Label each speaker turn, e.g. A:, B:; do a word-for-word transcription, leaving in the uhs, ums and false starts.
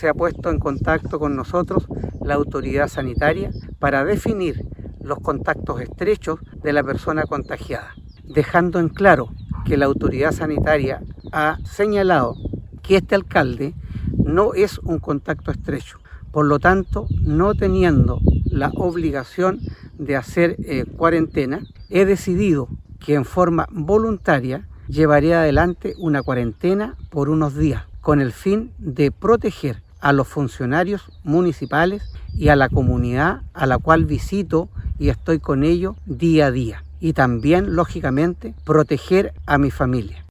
A: se ha puesto en contacto con nosotros la autoridad sanitaria para definir los contactos estrechos de la persona contagiada, dejando en claro que la autoridad sanitaria ha señalado que este alcalde no es un contacto estrecho, por lo tanto, no teniendo la obligación de hacer eh, cuarentena, he decidido que en forma voluntaria llevaré adelante una cuarentena por unos días, con el fin de proteger a los funcionarios municipales y a la comunidad a la cual visito y estoy con ellos día a día. Y también, lógicamente, proteger a mi familia.